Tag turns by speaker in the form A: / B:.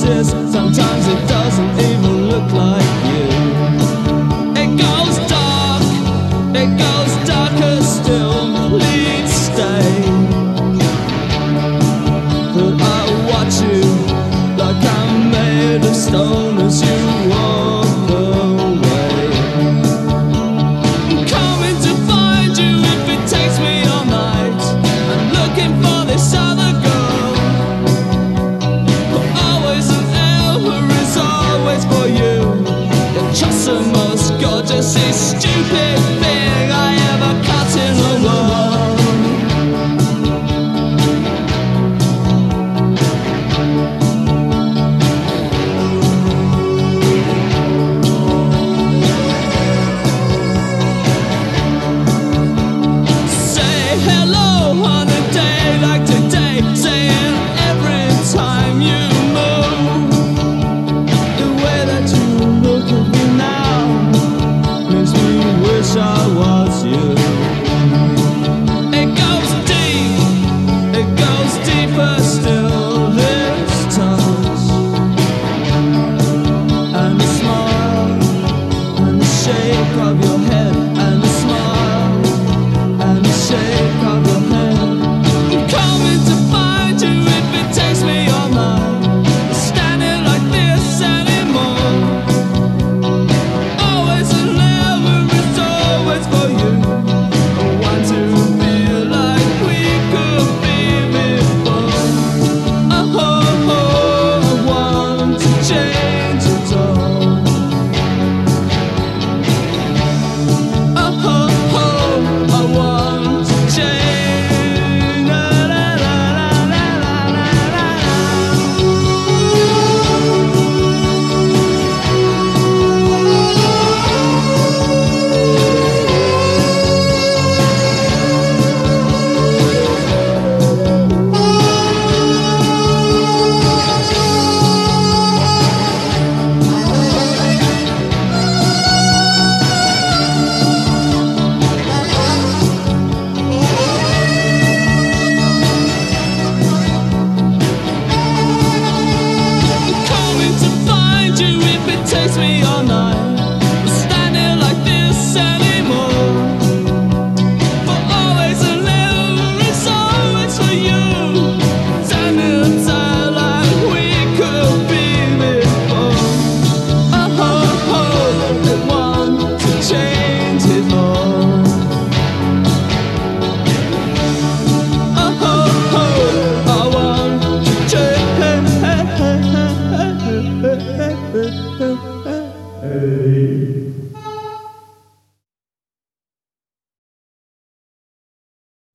A: faces. Sometimes it doesn't even look like you. It goes dark, it goes darker still. Please stay. But I watch you like I'm made of stone as you walk away. I'm coming to find you if it takes me all night. I'm looking for this other girl, but always an hour is always for you. You're just the most gorgeous, stupid thing I ever caught in the world. I was you. It goes deep, it goes deeper still. This touch and the smile and the shake of your head, and the smile and the shake of your head. I'm coming to find you if it takes me all night. Standing like this anymore. Always and never is always for you. I want to feel like we could be before. Oh, oh, oh, I want to change it all. Oh, oh, oh, I want to change. La, la, la, la, la, la, la, coming to find you if it takes me all night. Standing like this anymore. For always and never, it's always for you. Standing tight like we could be before. Oh, oh, oh, I want to change it all. Oh, oh, oh, I want to change. Hey.